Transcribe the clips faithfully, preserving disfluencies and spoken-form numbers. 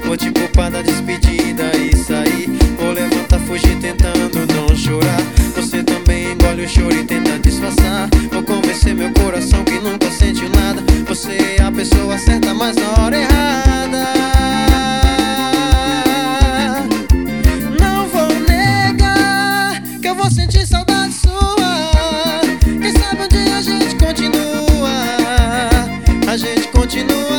vou te poupar da despedida e sair. Vou levantar, fugir tentando não chorar. Você também engole o choro e tenta disfarçar. Vou convencer meu coração que nunca sentiu nada. Você é a pessoa certa, mas na hora errada. Não vou negar que eu vou sentir saudade sua. Quem sabe um dia a gente continua. A gente continua.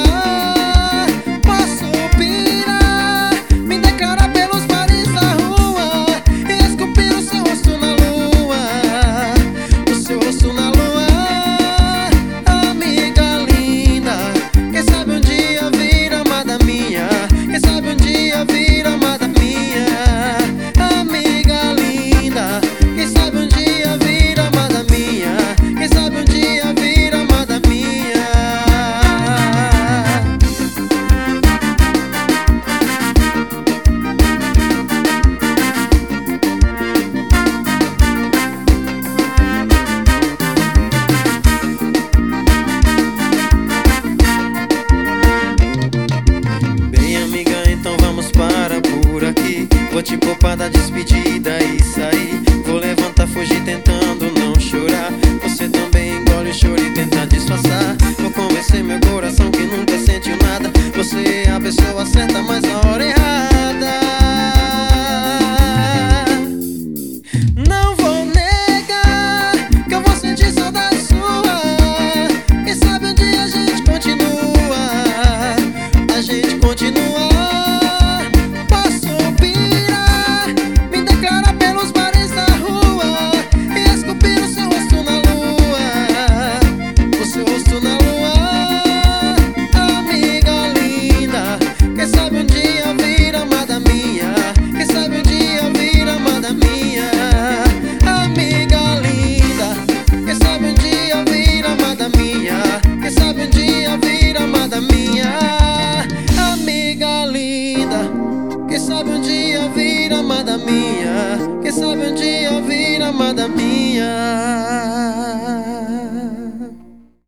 Vou te poupar da despedida e sair. Vou levantar, fugir tentando não chorar. Você também engole o choro e tenta disfarçar. Vou convencer meu coração que nunca sentiu nada. Você é a pessoa certa, mas na hora errada. Não vou negar que eu vou sentir saudade sua. Quem sabe um dia a gente continua. A gente continua. Quem sabe um dia vir amada minha. Quem sabe um dia vir amada minha.